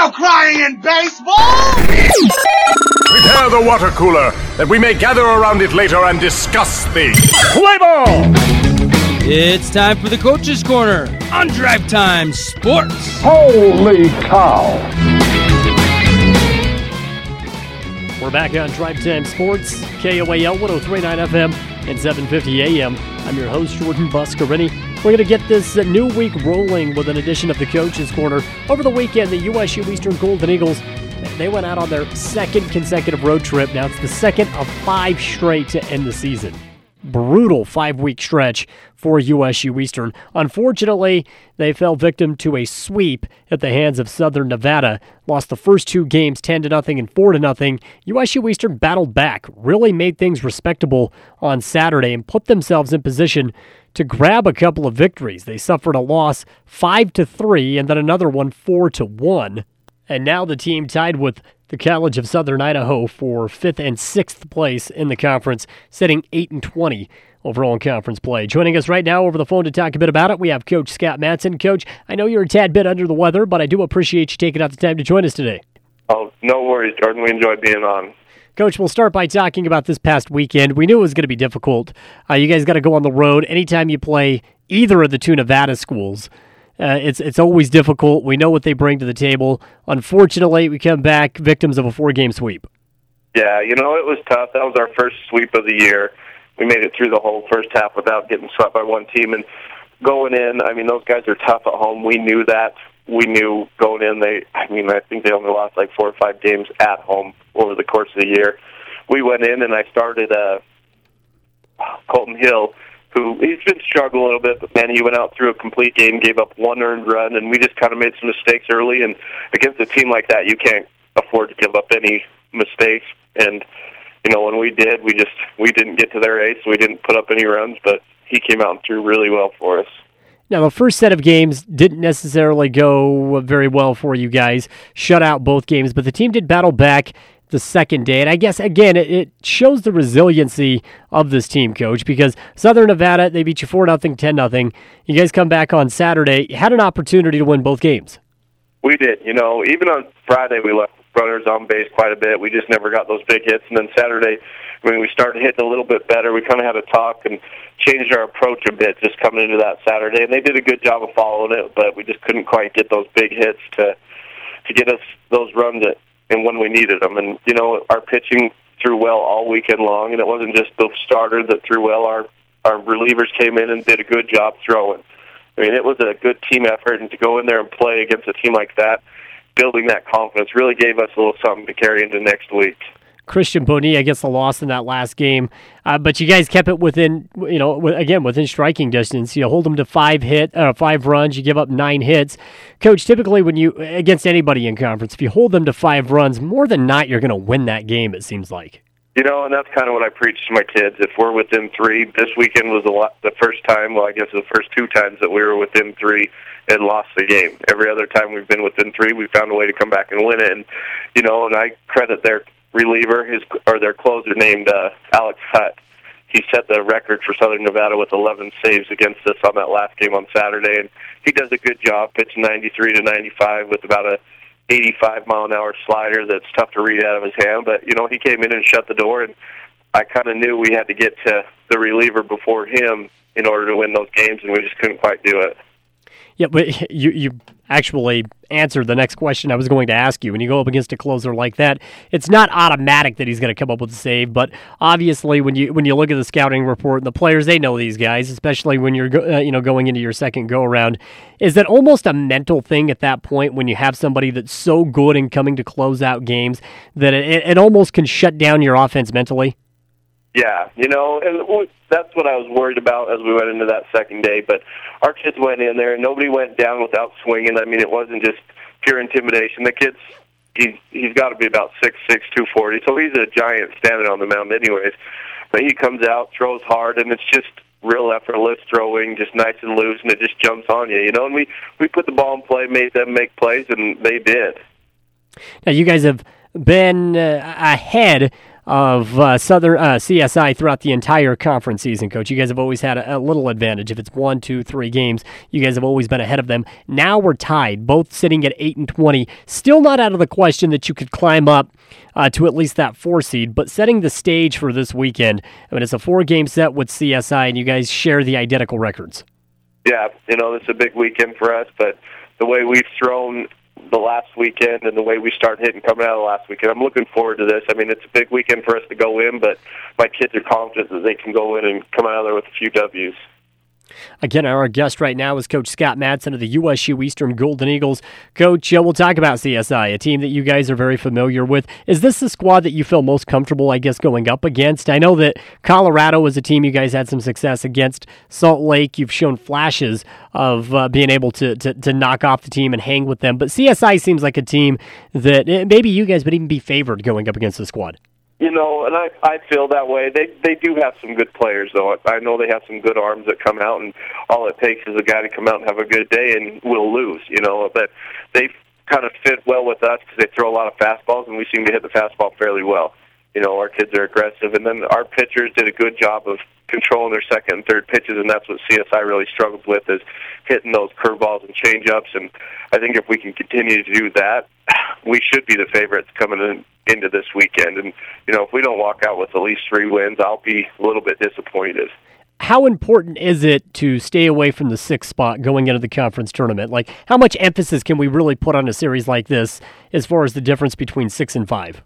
no crying in baseball! Prepare the water cooler, that we may gather around it later and discuss the play ball! It's time for the Coach's Corner on Drive Time Sports. Holy cow! We're back on Drive Time Sports, KOAL 103.9 FM and 750 AM. I'm your host, Jordan Buscarini. We're going to get this new week rolling with an edition of the Coach's Corner. Over the weekend, the USU Eastern Golden Eagles, they went out on their second consecutive road trip. Now it's the second of 5 straight to end the season. Brutal 5-week stretch for USU Eastern. Unfortunately, they fell victim to a sweep at the hands of Southern Nevada. Lost the first 2 games 10-0 and 4-0. USU Eastern battled back, really made things respectable on Saturday and put themselves in position to grab a couple of victories. They suffered a loss 5-3 and then another one 4-1. And now the team tied with the College of Southern Idaho for 5th and 6th place in the conference, sitting 8-20 overall in conference play. Joining us right now over the phone to talk a bit about it, we have Coach Scott Matson. Coach, I know you're a tad bit under the weather, but I do appreciate you taking out the time to join us today. Oh, no worries, Jordan. We enjoyed being on. Coach, we'll start by talking about this past weekend. We knew it was going to be difficult. You guys got to go on the road. Anytime you play either of the 2 Nevada schools, it's always difficult. We know what they bring to the table. Unfortunately, we come back victims of a 4-game sweep. Yeah, it was tough. That was our first sweep of the year. We made it through the whole first half without getting swept by one team. And going in, those guys are tough at home. We knew that. We knew going in, I think they only lost like 4 or 5 games at home over the course of the year. We went in and I started Colton Hill, who he's been struggling a little bit, but man, he went out through a complete game, gave up 1 earned run, and we just kind of made some mistakes early. And against a team like that, you can't afford to give up any mistakes. And when we did, we didn't get to their ace, so we didn't put up any runs. But he came out and threw really well for us. Now, the first set of games didn't necessarily go very well for you guys. Shut out both games, but the team did battle back the second day. And I guess, again, it shows the resiliency of this team, Coach, because Southern Nevada, they beat you 4-0, 10-0. You guys come back on Saturday, had an opportunity to win both games. We did. Even on Friday, we left runners on base quite a bit. We just never got those big hits. And then Saturday, when we started hitting a little bit better, we kind of had a talk and changed our approach a bit just coming into that Saturday. And they did a good job of following it, but we just couldn't quite get those big hits to get us those runs and when we needed them. And, our pitching threw well all weekend long, and it wasn't just the starter that threw well. Our relievers came in and did a good job throwing. It was a good team effort, and to go in there and play against a team like that, building that confidence really gave us a little something to carry into next week. Christian Bonilla gets the loss in that last game, but you guys kept it within, within striking distance. You hold them to 5 runs. You give up 9 hits. Coach, typically when you against anybody in conference, if you hold them to 5 runs, more than not, you're going to win that game. It seems like. And that's kind of what I preach to my kids. If we're within 3, this weekend was the first time. Well, I guess the first 2 times that we were within 3 and lost the game. Every other time we've been within 3, we found a way to come back and win it. And and I credit their reliever, their closer named Alex Hutt. He set the record for Southern Nevada with 11 saves against us on that last game on Saturday, and he does a good job pitching 93 to 95 with about a 85-mile-an-hour slider that's tough to read out of his hand. But, he came in and shut the door, and I kind of knew we had to get to the reliever before him in order to win those games, and we just couldn't quite do it. Yeah, but you actually answered the next question I was going to ask you. When you go up against a closer like that, it's not automatic that he's going to come up with a save, but obviously when you look at the scouting report and the players, they know these guys, especially when you're going into your second go-around. Is that almost a mental thing at that point when you have somebody that's so good in coming to close out games that it almost can shut down your offense mentally? Yeah, and that's what I was worried about as we went into that second day. But our kids went in there, and nobody went down without swinging. It wasn't just pure intimidation. The kid's he's got to be about 6'6", 240, so he's a giant standing on the mound anyways. But he comes out, throws hard, and it's just real effortless throwing, just nice and loose, and it just jumps on you. And we put the ball in play, made them make plays, and they did. Now, you guys have been ahead of Southern CSI throughout the entire conference season, Coach. You guys have always had a little advantage. If it's 1, 2, 3 games, you guys have always been ahead of them. Now we're tied, both sitting at 8-20. Still not out of the question that you could climb up to at least that 4 seed, but setting the stage for this weekend. I mean, it's a 4-game set with CSI, and you guys share the identical records. Yeah, this is a big weekend for us, but the way we've thrown the last weekend and the way we started hitting coming out of the last weekend, I'm looking forward to this. I mean, it's a big weekend for us to go in, but my kids are confident that they can go in and come out of there with a few W's. Again, our guest right now is Coach Scott Madsen of the USU Eastern Golden Eagles. Coach, we'll talk about CSI, a team that you guys are very familiar with. Is this the squad that you feel most comfortable, I guess, going up against? I know that Colorado is a team you guys had some success against. Salt Lake, you've shown flashes of being able to knock off the team and hang with them. But CSI seems like a team that maybe you guys would even be favored going up against the squad. And I feel that way. They do have some good players, though. I know they have some good arms that come out, and all it takes is a guy to come out and have a good day, and we'll lose, But they kind of fit well with us because they throw a lot of fastballs, and we seem to hit the fastball fairly well. Our kids are aggressive, and then our pitchers did a good job of controlling their second and third pitches, and that's what CSI really struggles with, is hitting those curveballs and changeups. And I think if we can continue to do that, we should be the favorites coming into this weekend. And, if we don't walk out with at least 3 wins, I'll be a little bit disappointed. How important is it to stay away from the 6th spot going into the conference tournament? Like, how much emphasis can we really put on a series like this as far as the difference between 6 and 5?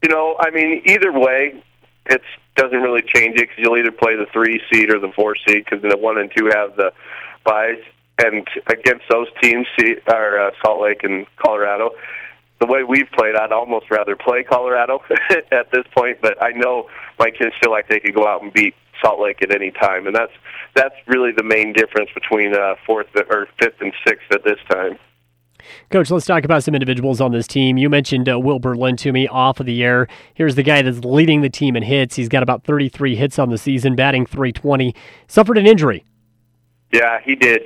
Either way, it doesn't really change it because you'll either play the 3 seed or the 4 seed because the 1 and 2 have the byes. And against those teams, Salt Lake and Colorado, the way we've played, I'd almost rather play Colorado at this point. But I know my kids feel like they could go out and beat Salt Lake at any time, and that's really the main difference between 4th or 5th and 6th at this time. Coach, let's talk about some individuals on this team. You mentioned Will Berlin to me off of the air. Here's the guy that's leading the team in hits. He's got about 33 hits on the season, batting .320. Suffered an injury. Yeah, he did.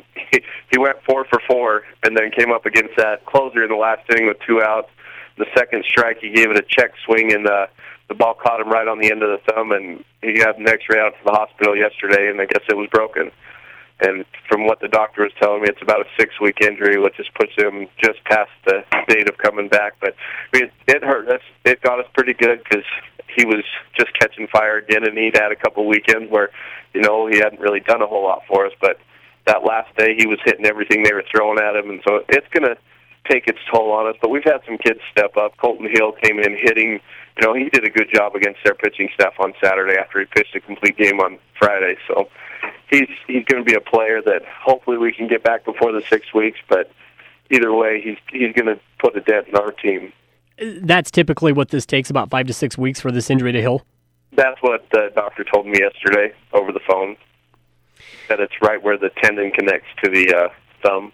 He went 4 for 4 and then came up against that closer in the last inning with 2 outs. The second strike, he gave it a check swing, and the ball caught him right on the end of the thumb, and he got an X-ray out to the hospital yesterday, and I guess it was broken. And from what the doctor was telling me, it's about a 6-week injury, which just puts him just past the date of coming back. But it hurt us. It got us pretty good because he was just catching fire again, and he'd had a couple weekends where, he hadn't really done a whole lot for us. But that last day, he was hitting everything they were throwing at him, and so it's going to take its toll on us. But we've had some kids step up. Colton Hill came in hitting. He did a good job against their pitching staff on Saturday after he pitched a complete game on Friday. So he's going to be a player that hopefully we can get back before the 6 weeks. But either way, he's going to put a dent in our team. That's typically what this takes, about 5 to 6 weeks for this injury to Hill? That's what the doctor told me yesterday over the phone, that it's right where the tendon connects to the thumb.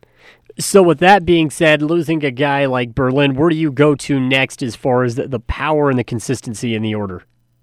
So with that being said, losing a guy like Berlin, where do you go to next as far as the power and the consistency in the order?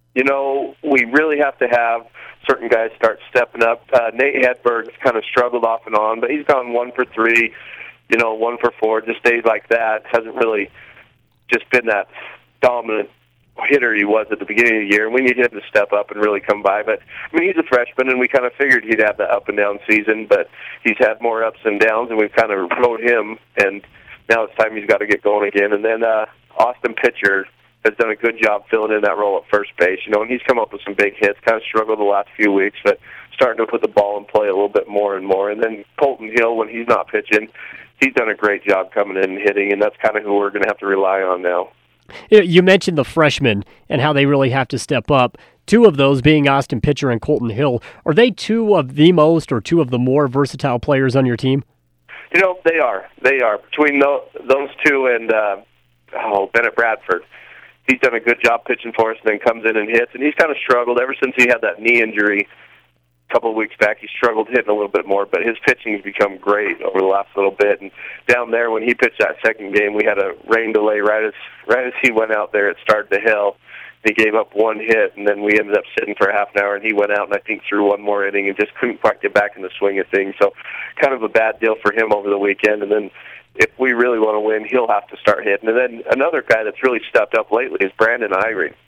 We really have to have certain guys start stepping up. Nate Hedberg's kind of struggled off and on, but he's gone 1 for 3, 1 for 4, just days like that. Hasn't really just been that dominant hitter he was at the beginning of the year, and we need him to step up and really come by. But, he's a freshman, and we kind of figured he'd have the up-and-down season, but he's had more ups and downs, and we've kind of rode him, and now it's time he's got to get going again. And then Austin Pitcher has done a good job filling in that role at first base, and he's come up with some big hits, kind of struggled the last few weeks, but starting to put the ball in play a little bit more and more. And then Colton Hill, when he's not pitching, he's done a great job coming in and hitting, and that's kind of who we're going to have to rely on now. You mentioned the freshmen and how they really have to step up. 2 of those being Austin Pitcher and Colton Hill. Are they 2 of the most or 2 of the more versatile players on your team? They are. They are. Between those 2 and Bennett Bradford, he's done a good job pitching for us and then comes in and hits. And he's kind of struggled ever since he had that knee injury a couple of weeks back. He struggled hitting a little bit more, but his pitching has become great over the last little bit. And down there, when he pitched that second game, we had a rain delay right as he went out there. It started to hell. He gave up 1 hit, and then we ended up sitting for half an hour, and he went out and I think threw 1 more inning and just couldn't quite get back in the swing of things. So kind of a bad deal for him over the weekend. And then if we really want to win, he'll have to start hitting. And then another guy that's really stepped up lately is Brandon Eyring.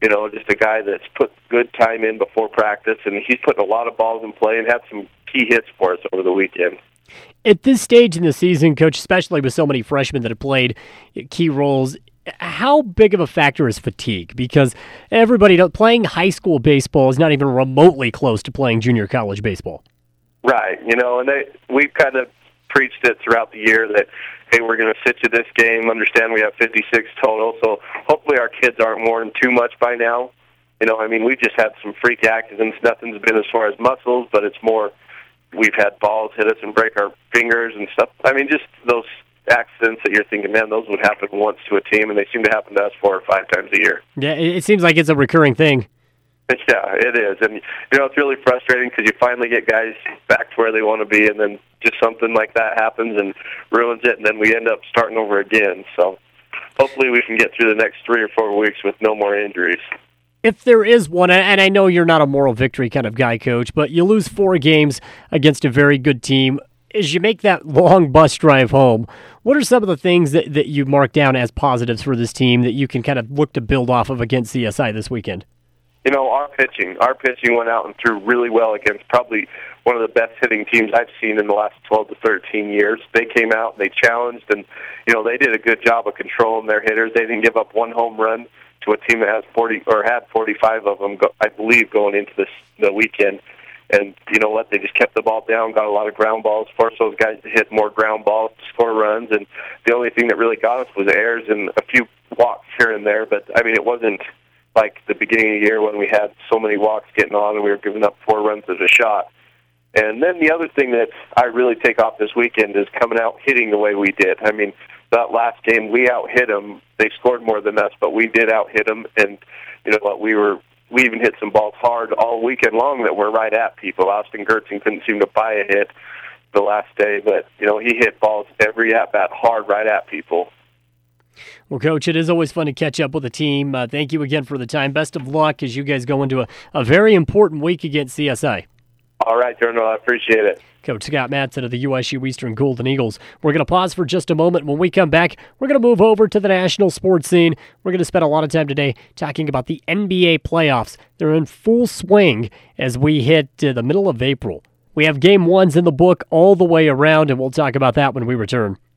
Just a guy that's put good time in before practice, and he's putting a lot of balls in play and had some key hits for us over the weekend. At this stage in the season, Coach, especially with so many freshmen that have played key roles, how big of a factor is fatigue? Because playing high school baseball is not even remotely close to playing junior college baseball. Right, and we've kind of preached it throughout the year that, hey, we're going to sit you this game, understand we have 56 total, so hopefully our kids aren't worn too much by now. We've just had some freak accidents. Nothing's been as far as muscles, but it's more we've had balls hit us and break our fingers and stuff. Just those accidents that you're thinking, man, those would happen once to a team, and they seem to happen to us 4 or 5 times a year. Yeah, it seems like it's a recurring thing. Yeah, it is. And, it's really frustrating because you finally get guys back to where they want to be, and then just something like that happens and ruins it, and then we end up starting over again. So hopefully we can get through the next 3 or 4 weeks with no more injuries. If there is one, and I know you're not a moral victory kind of guy, Coach, but you lose 4 games against a very good team. As you make that long bus drive home, what are some of the things that you mark down as positives for this team that you can kind of look to build off of against CSI this weekend? Our pitching went out and threw really well against probably one of the best hitting teams I've seen in the last 12 to 13 years. They came out and they challenged, and they did a good job of controlling their hitters. They didn't give up one home run to a team that has 40 or had 45 of them, I believe, going into the weekend. And you know what? They just kept the ball down, got a lot of ground balls, forced those guys to hit more ground balls to score runs. And the only thing that really got us was errors and a few walks here and there. But it wasn't like the beginning of the year when we had so many walks getting on and we were giving up 4 runs as a shot. And then the other thing that I really take off this weekend is coming out hitting the way we did. That last game, we out-hit them. They scored more than us, but we did out-hit them. And you know what? We even hit some balls hard all weekend long that were right at people. Austin Gertzen couldn't seem to buy a hit the last day, but he hit balls every at-bat hard right at people. Well, Coach, it is always fun to catch up with the team. Thank you again for the time. Best of luck as you guys go into a very important week against CSI. All right, Colonel, I appreciate it. Coach Scott Madsen of the USU Eastern Golden Eagles. We're going to pause for just a moment. When we come back, we're going to move over to the national sports scene. We're going to spend a lot of time today talking about the NBA playoffs. They're in full swing as we hit the middle of April. We have game 1s in the book all the way around, and we'll talk about that when we return.